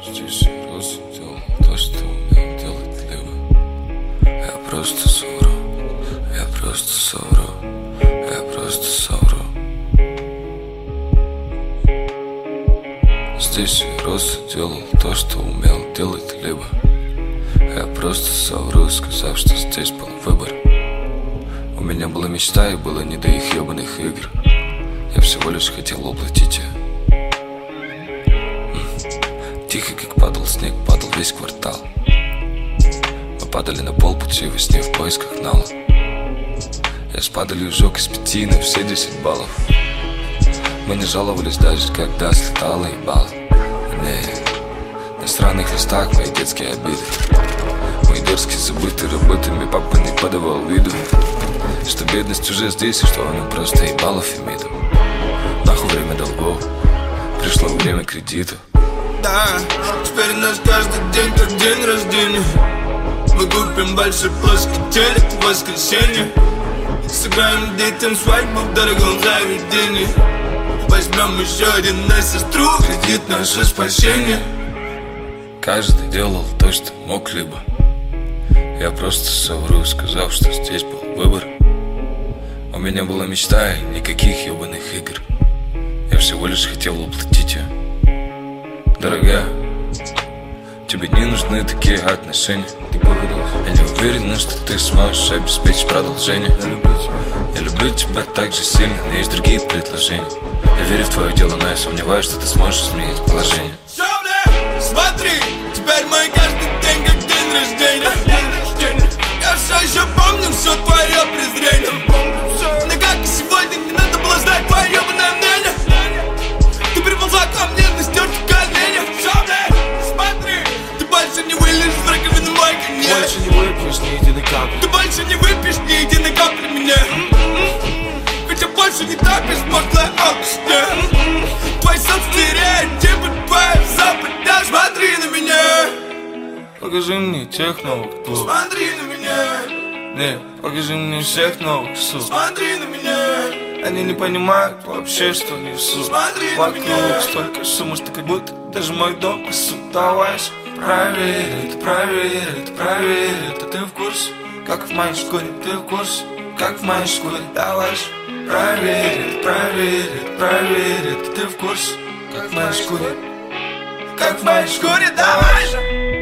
Здесь я просто делал то, что умел делать либо. Я просто совру, я просто совру, я просто совру. Здесь я просто делал то, что умел делать либо. Я просто совру, сказав, что здесь был выбор. У меня была мечта и было не до их ебаных игр. Я всего лишь хотел уплатить ее. Тихо, как падал снег, падал весь квартал. Мы падали на полпути во сне в поисках нала. Я с падалью сжег из 5 на все 10 баллов. Мы не жаловались даже, когда слетало ебало. На странных листах мои детские обиды. Мой дерзкий забытый работами папа не подавал виду, что бедность уже здесь и что она просто ебала Фемиду. Нахуй время долгов, пришло время кредита. Да, теперь у нас каждый день как день рождения. Мы купим большой плоский телек в воскресенье. Сыграем детям свадьбу в дорогом заведении. Возьмем еще один на сестру, кредит наше спасение. Каждый делал то, что мог либо. Я просто совру, сказав, что здесь был выбор. У меня была мечта и никаких ебаных игр. Я всего лишь хотел уплатить ее. Дорогая, тебе не нужны такие отношения. Я не уверен, что ты сможешь обеспечить продолжение. Я люблю тебя так же сильно, но есть другие предложения. Я верю в твое дело, но я сомневаюсь, что ты сможешь изменить положение. Смотри, теперь мой каждый день как день рождения. Я все еще помню все твое презрение. Но как и сегодня, не надо было знать твое ебаное мнение. Ты приползла ко мне на стертых коленях. Смотри, ты больше не вылезешь в раковину мой коньяк. Больше не выпьешь ни единой капли. Ты больше не выпьешь ни единой капли меня. Хотя больше не топишь пошлая алкашня. Твой стереотипы, твоя западня. Смотри на меня. Покажи мне тех новых клуб. Смотри на меня. Не, покажи мне всех новых суп. Смотри на меня. Они не понимают вообще, что несут. Смотри на вокруг меня. столько шума, что как будто даже мой дом пасут. Давай же, проверь это, проверь это, проверь это. Ты в курсе, как в моей шкуре. Ты в курсе, как в моей шкуре. Давай же, проверь это, проверь это, проверь это. Ты в курсе, как в моей шкуре. Как в моей шкуре, давай же.